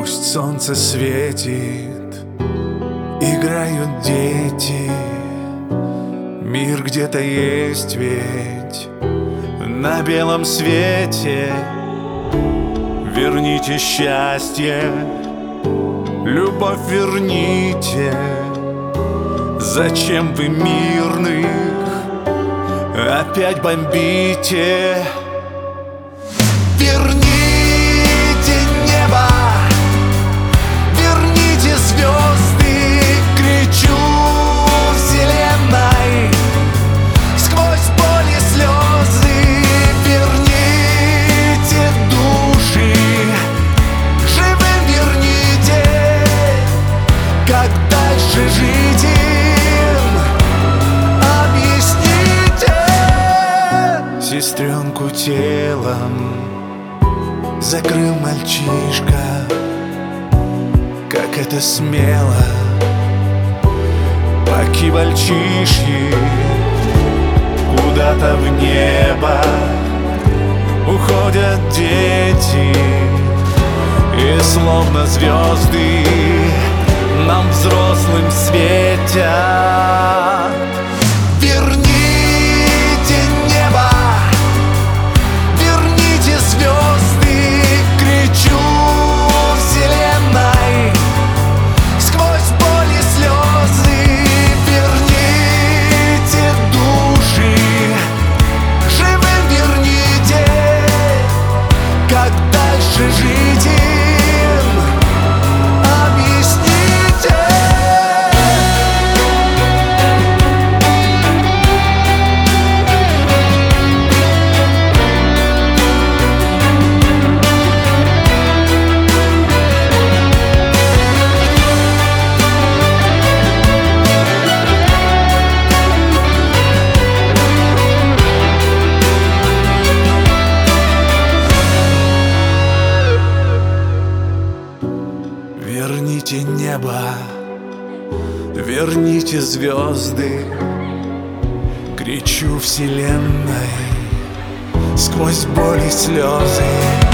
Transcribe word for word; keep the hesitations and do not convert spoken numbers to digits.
Пусть солнце светит, играют дети. Мир где-то есть ведь на белом свете. Верните счастье, любовь верните. Зачем вы мирных опять бомбите? Верните небо, верните звезды, кричу вселенной сквозь боль и слезы. Верните души, живым верните. Как дальше жить им, объясните. Сестренку телом закрыл мальчишка. Как это смело, по-кибальчишьи куда-то в небо уходят дети. И словно звезды нам взрослым светят. Верните небо, верните звезды, кричу вселенной сквозь боль и слезы. Верните души, живым верните. Как дальше жить им, объясните. Верните небо, верните звезды, кричу вселенной сквозь боль и слезы.